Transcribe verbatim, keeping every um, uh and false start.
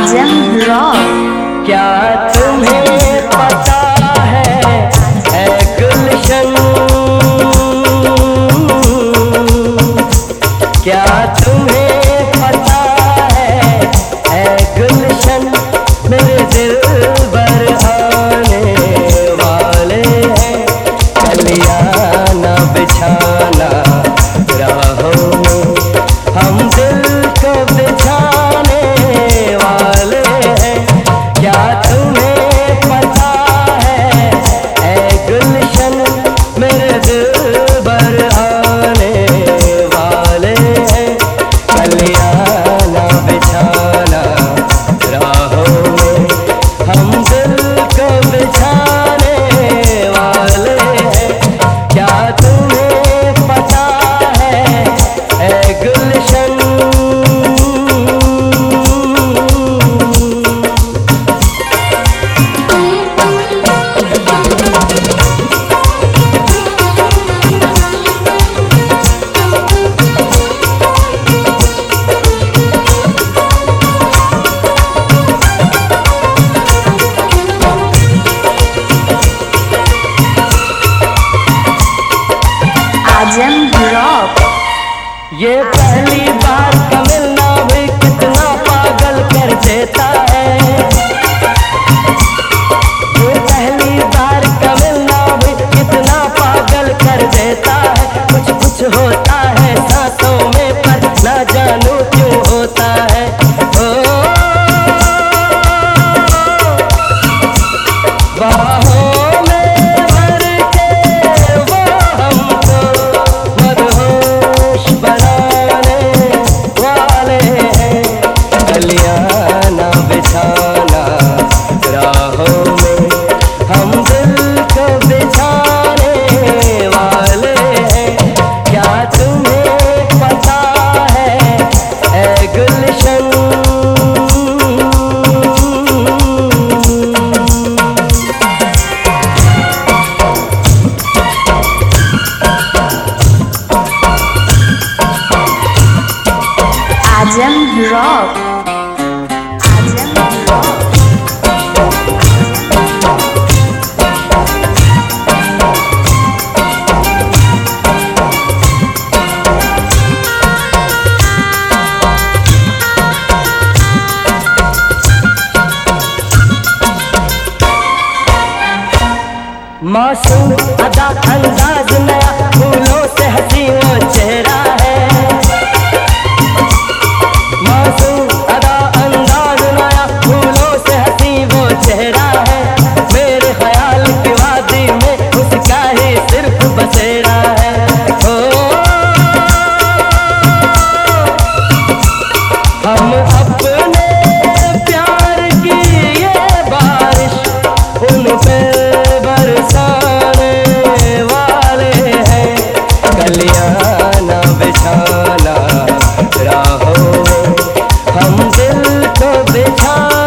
आजम rock. क्या तुम्हें पता है ऐ गुलशन, क्या तुम्हें पता है ऐ गुलशन, मेरे दिल भर आने वाले हैं, कलियां न बिछाना राहों में, हम दिल को बिछाने वाले हैं। क्या तुम्हें पता है ऐ गुलशन, मेरे दिल भर आने वाले हैं, कलियां न बिछाना राहों में, हम दिल को बिछाने वाले हैं। क्या तुम्हें पता है ऐ गुलशन। आजम रॉक। ये पहली बार का मिलना भी कितना पागल कर देता है, ये पहली बार का मिलना भी कितना पागल कर देता है। कुछ कुछ होता है सांसों में पर ना जानू क्यों होता है। ओ बाहों में भर के वो हमको मदहोश बनाने वाले हैं, कलियां न बिछाना राहों में, हम दिल को बिछाने वाले हैं। क्या तुम्हें पता है ऐ गुलशन। आजम रॉक। आजम रॉक। मासूम अदा अंदाज नया, फूलों से हंसी वो चेहरा है। मासूम अदा अंदाज नया, फूलों से हंसी वो चेहरा है, मेरे ख्याल की वादी में उसका ही सिर्फ बसेरा है। ओ हम अपने प्यार की ये बारिश उन पे बरसाने वाले हैं, कलियां न बिछाना राहों में, हम दिल को बिछा